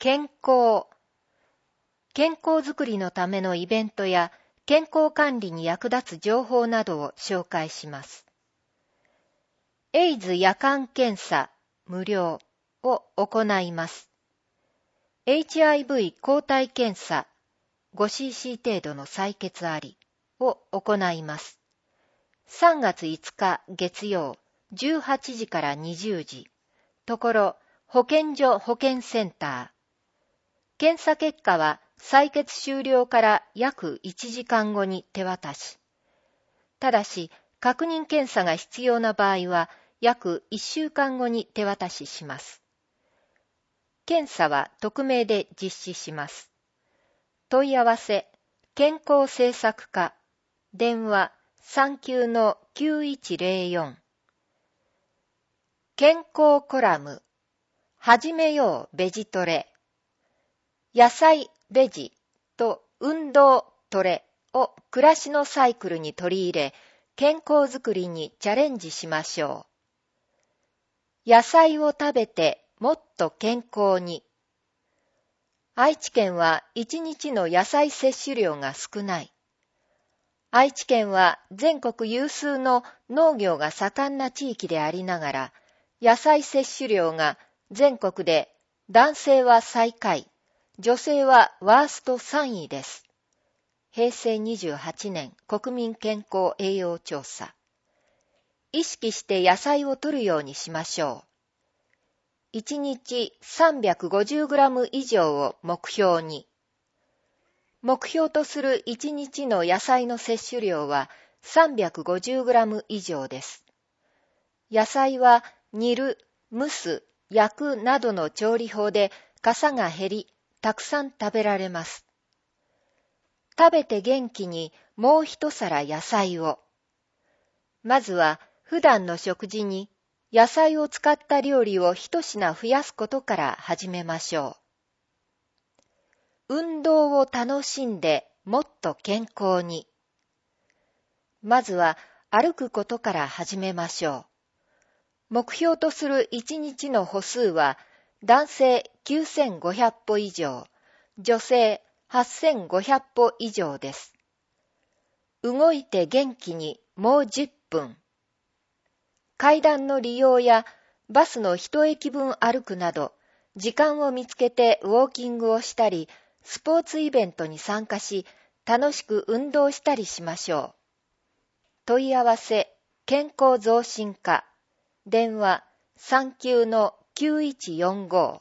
健康づくりのためのイベントや健康管理に役立つ情報などを紹介します。エイズ夜間検査無料を行います。HIV 抗体検査 5cc 程度の採血ありを行います。3月5日月曜18時から20時、ところ保健所保健センター。検査結果は採血終了から約1時間後に手渡し。ただし、確認検査が必要な場合は約1週間後に手渡しします。検査は匿名で実施します。問い合わせ、健康政策課、電話39-9104。健康コラム、始めようベジトレ。野菜ベジと運動トレを暮らしのサイクルに取り入れ、健康づくりにチャレンジしましょう。野菜を食べてもっと健康に。愛知県は1日の野菜摂取量が少ない。愛知県は全国有数の農業が盛んな地域でありながら、野菜摂取量が全国で男性は最下位、女性はワースト3位です。平成28年国民健康栄養調査。意識して野菜を摂るようにしましょう。1日 350g 以上を目標に。目標とする1日の野菜の摂取量は 350g 以上です。野菜は煮る、蒸す、焼くなどの調理法でかが減り、たくさん食べられます。食べて元気にもう一皿野菜を。まずは普段の食事に野菜を使った料理を一品増やすことから始めましょう。運動を楽しんでもっと健康に。まずは歩くことから始めましょう。目標とする1日の歩数は男性9500歩以上、女性8500歩以上です。動いて元気にもう10分。階段の利用やバスの一駅分歩くなど、時間を見つけてウォーキングをしたり、スポーツイベントに参加し、楽しく運動したりしましょう。問い合わせ、健康増進課、電話39-9145。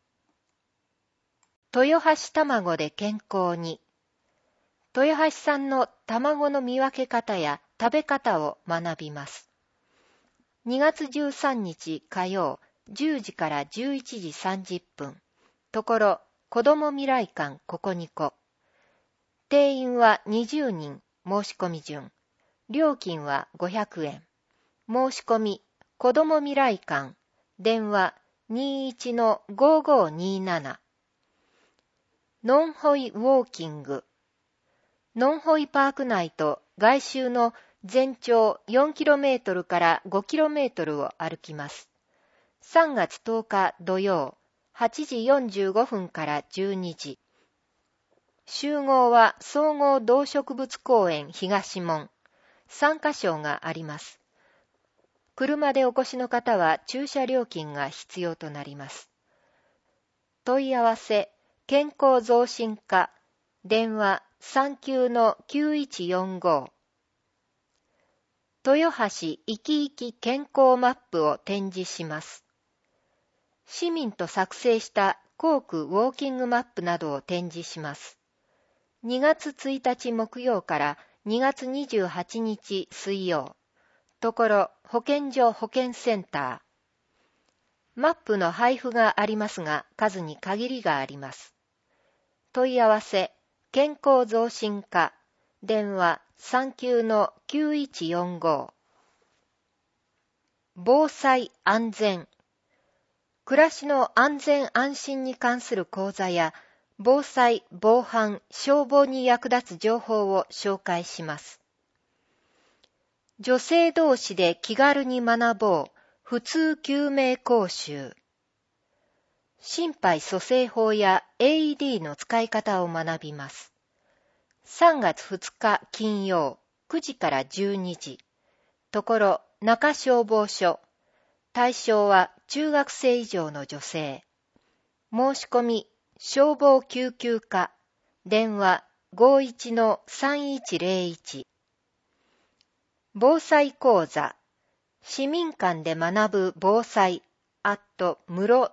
豊橋卵で健康に。豊橋産の卵の見分け方や食べ方を学びます。2月13日火曜10時から11時30分。ところ、子ども未来館ここにこ。定員は20人、申し込み順。料金は500円。申し込み、子ども未来館、電話21-5527。ノンホイウォーキング。ノンホイパーク内と外周の全長 4km から 5km を歩きます。3月10日土曜、8時45分から12時。集合は総合動植物公園東門。参加証があります。車でお越しの方は駐車料金が必要となります。問い合わせ、健康増進課、電話39-9145。豊橋生き生き健康マップを展示します。市民と作成した校区ウォーキングマップなどを展示します。2月1日木曜から2月28日水曜。ところ保健所保健センター。マップの配布がありますが数に限りがあります。問い合わせ、健康増進課、電話39-9145。防災安全。暮らしの安全安心に関する講座や、防災、防犯、消防に役立つ情報を紹介します。女性同士で気軽に学ぼう、普通救命講習。 心肺蘇生法や AED の使い方を学びます。3月2日金曜9時から12時。ところ中消防署。対象は中学生以上の女性。申し込み消防救急課。電話51-3101。防災講座。市民館で学ぶ防災室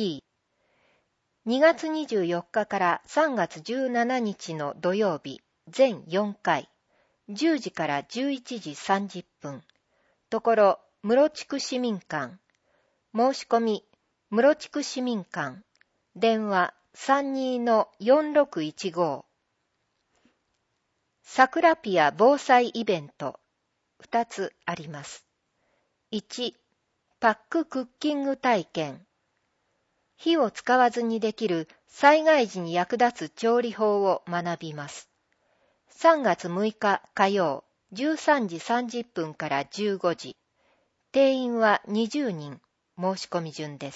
3。2月24日から3月17日の土曜日、全4回、10時から11時30分。ところ、室地区市民館。申し込み、室地区市民館。電話32-4615。桜ピア防災イベント。2つあります。1、パッククッキング体験。火を使わずにできる災害時に役立つ調理法を学びます。3月6日火曜、13時30分から15時。定員は20人、申し込み順です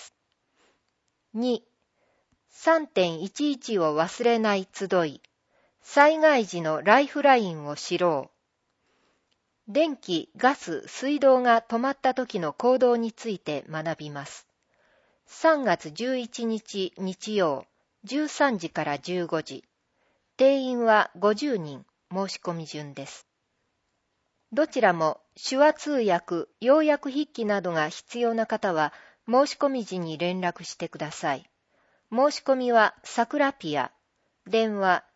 。2、3.11 を忘れない集い。災害時のライフラインを知ろう。電気、ガス、水道が止まった時の行動について学びます。3月11日日曜、13時から15時。定員は50人、申し込み順です。どちらも手話通訳、要約筆記などが必要な方は、申し込み時に連絡してください。申し込みは桜ピア。電話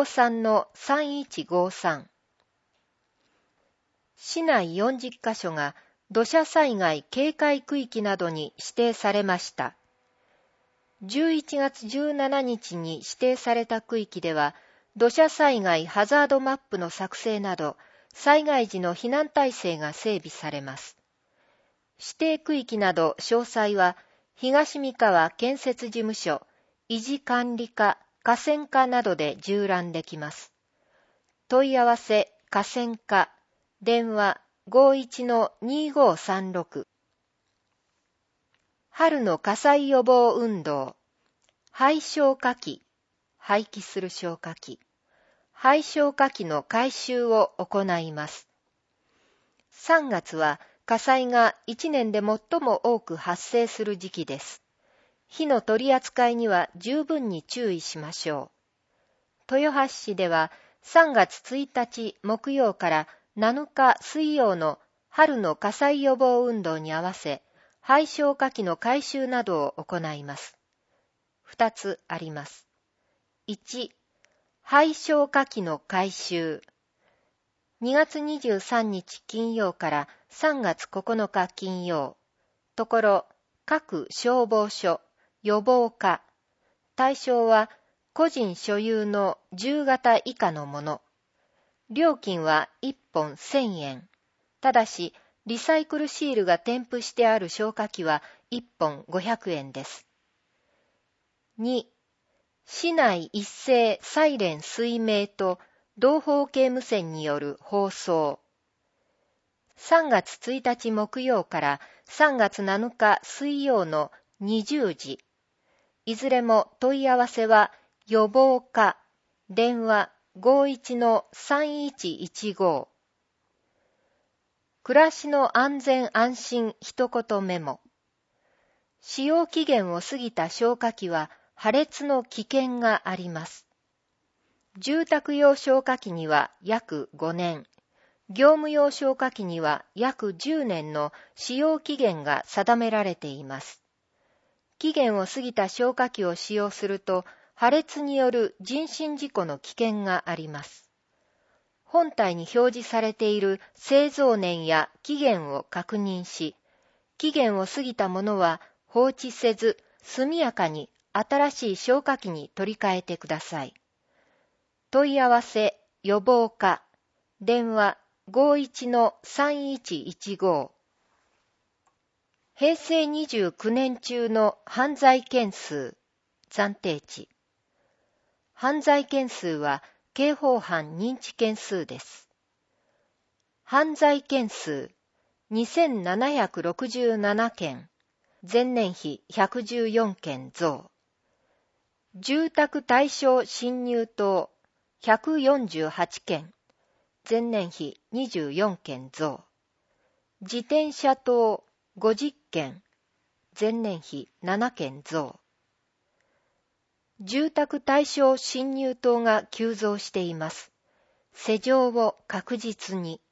53-3153。市内40カ所が土砂災害警戒区域などに指定されました。11月17日に指定された区域では、土砂災害ハザードマップの作成など、災害時の避難体制が整備されます。指定区域など詳細は、東三河建設事務所、維持管理課、河川課などで縦覧できます。問い合わせ河川課。電話51-2536。春の火災予防運動。廃消火器。廃棄する消火器。廃消火器の回収を行います。3月は火災が1年で最も多く発生する時期です。火の取り扱いには十分に注意しましょう。豊橋市では3月1日木曜から7日水曜の春の火災予防運動に合わせ、廃消火器の回収などを行います。2つあります。1、廃消火器の回収。2月23日金曜から3月9日金曜。ところ、各消防署、予防課。対象は個人所有の10型以下のもの。料金は1本1000円。ただし、リサイクルシールが添付してある消火器は1本500円です。2、市内一斉サイレン水鳴と同方形無線による放送。3月1日木曜から3月7日水曜の20時。いずれも問い合わせは予防課。電話51-3115。暮らしの安全安心一言メモ。使用期限を過ぎた消火器は破裂の危険があります。住宅用消火器には約5年、業務用消火器には約10年の使用期限が定められています。期限を過ぎた消火器を使用すると、破裂による人身事故の危険があります。本体に表示されている製造年や期限を確認し、期限を過ぎたものは放置せず、速やかに新しい消火器に取り替えてください。問い合わせ予防課。電話51-3115。平成29年中の犯罪件数。暫定値。犯罪件数は刑法犯認知件数です。犯罪件数2767件。前年比114件増。 住宅対象侵入等148件、前年比24件増。自転車等50件、前年比7件増。住宅対象侵入等が急増しています。施錠を確実に。